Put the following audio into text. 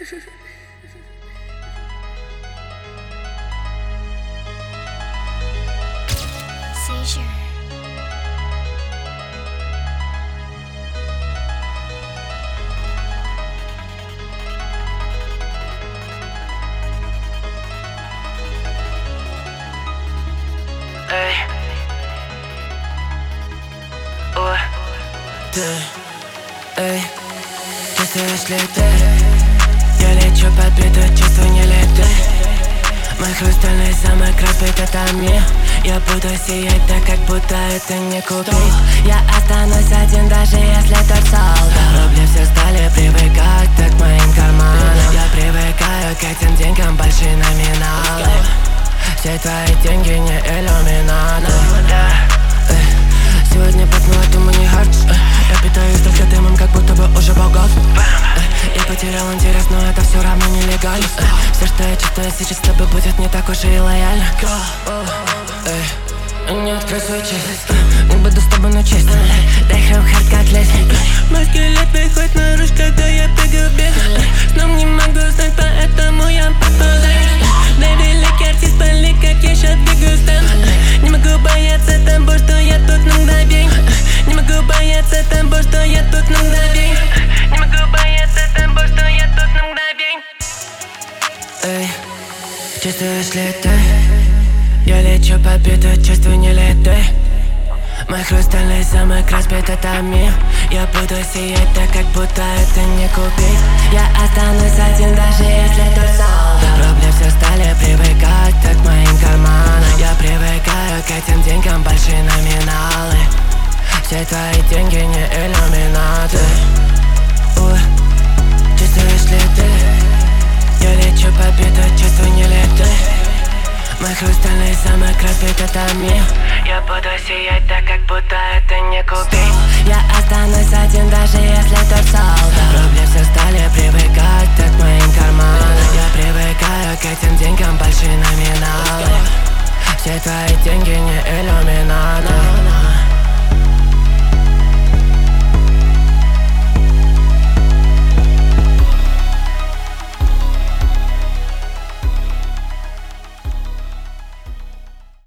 Seizure. Эй, ой, ты, эй, чувствуешь ли ты? Я лечу подбитый, чувства не леты. Мой хрустальный замок разбит, это мир. Я буду сиять так, как будто это не купить. Я останусь один, даже если тот солдат. Рубли все стали привыкать так к моим карманам. Я привыкаю к этим деньгам, большие номиналы. Все твои деньги не иллюминаты. Сегодня пахнуло туман не хардж. Я питаюсь только дымом, как будто бы уже богов. Я потерял интерес, но это все равно нелегально. Все, что я чувствую сейчас с тобой, будет не так уж и лояльно. Не открой свой честь, не буду с тобой, но честно. Дай храм-хард как лезть. Мой скелет выходит наружу, когда я прыгаю в бег. Сном не могу знать, поэтому я попадаю. Дай великий артист, пали, как я сейчас двигаюсь там. Не могу бояться того, что я тут на мгновенье. Не могу бояться того, что я тут на мгновенье. Не могу бояться того, что я тут на мгновенье. Эй, чувствуешь ли ты? Я лечу победу, чувствую не леты. Мой хрустальный замок разбит, это мир. Я буду сиять так, как будто это не купить. Я останусь один, даже если ты солдат. Рубли все стали привыкать так к моим карманам. Я привыкаю к этим деньгам, большие номиналы. Все твои деньги не иллюминаты. Чувствуешь ли ты? Я лечу победу, чувствую не леты. Мой хрустальный замок разбит, это мир. Я буду сиять так, как будто это не купить. Я останусь один, даже если тот солдат. Рубли все стали привыкать так к моим карманам. Я привыкаю к этим деньгам, большие номиналы. Все твои деньги не иллюминаты.